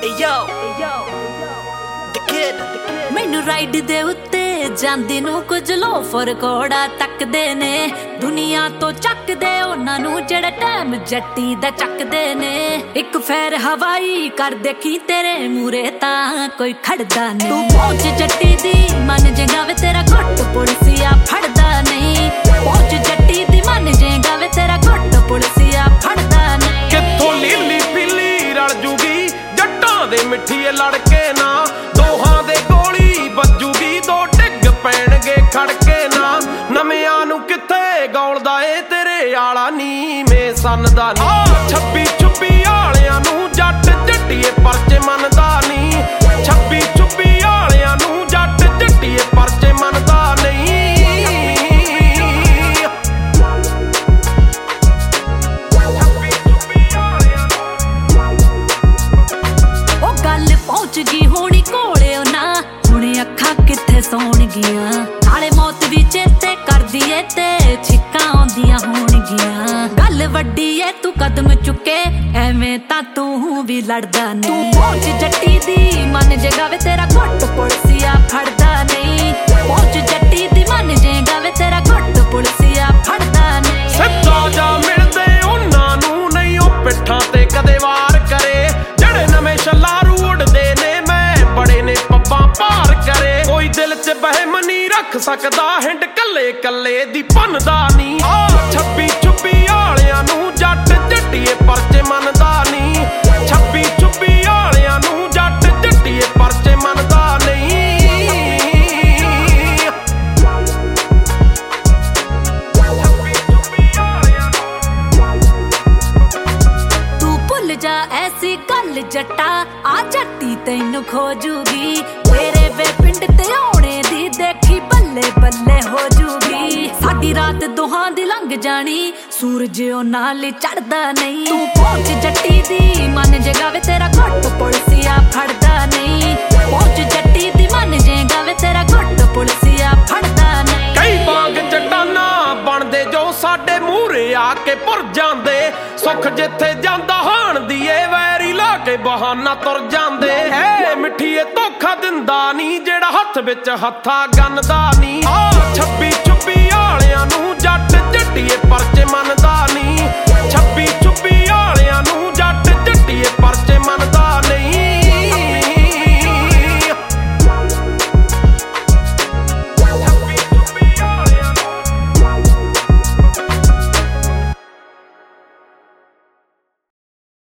मैनू राइड दे उत्ते जांदी नू कुछ लोफर कोड़ा तकदे ने दुनिया तो चकदे उन्हां नू जेड़ा टाइम जट्टी दा चकदे ने एक फेर हवाई कर देखी तेरे मूरे तां कोई खड़दा नहीं तू पहुंच जट्टी दी मन जेगा वे तेरा घुट पुलिसिया फड़दा नहीं पहुंच जट्टी दी मन जेगा वे तेरा घुट पुलिसिया फड़दा नहीं कित्थों लीली पीली रल जूगी जट्टां दे मिठीए लड़के ना दोहां दे गोली बजूगी दो डिग पैणगे खड़के ना नविआं नू कित्थे गौलदा ए तेरे आला नीवें सनदा नी 26 आलियां नू जट जट्टीए परचे मनदा नी 26 आलियां नू जट जट्टीए परचे मनदा नहीं ओ गल पहुंच गई होनी कोले ना हुणे अखां कित्थे सौणगियां नाले मौत भी चेते करदी ए ते छिक्कां आउंदियां होणगियां गल वड्डी ए तू कदम चुके एवें तां तू भी लड़दा नहीं तू पहुंच जट्टी दी मन जेगा वे तेरा घुट पुलिसिया फड़दा नहीं पहुंच जट्टी दी मन जेगा वे तेरा घुट पुलिसिया फड़दा नहीं सच्चा जा मिलदे उन्हां नू नहीं ओ पिट्ठां ते कदे वार करे जेड़े नवें छल्लारू उड़दे ने मैं बड़े ने पब्बां पार करे कोई दिल च बहम नहीं रख सकदा हिंड कल्ले कल्ले दी भनदा नी 26 आलियां नू जट जट्टीए परचे मनदा नी 26 आलियां नू जट जट्टीए परचे मनदा नहीं तू भुल जा ऐसी गल जट्टा आ जट्टी तैनू खोजूगी तेरे वे पिंड ते आउणे दी देखी बल्ले बल्ले हो जूगी साडी रात दोहां दी लंघ जानी सूरज ओ नाल चढ़दा नहीं तू पहुंच जट्टी दी मन जेगा वे तेरा घुट पुलिसिया फड़दा नहीं पहुंच जट्टी दी मन जेगा वे तेरा घुट पुलिसिया फड़दा नहीं कई बाग चट्टाना बनदे जो साडे मूहरे आके भुर जांदे सुख जिथे जांदा हाण दी ए वैरी ला के बहाना तुर जांदे है मिठीए धोखा दिंदा नी जेड़ा हत्थ विच हत्था गन्नदा नी 26 आलियां नू जट जट्टीए परचे मन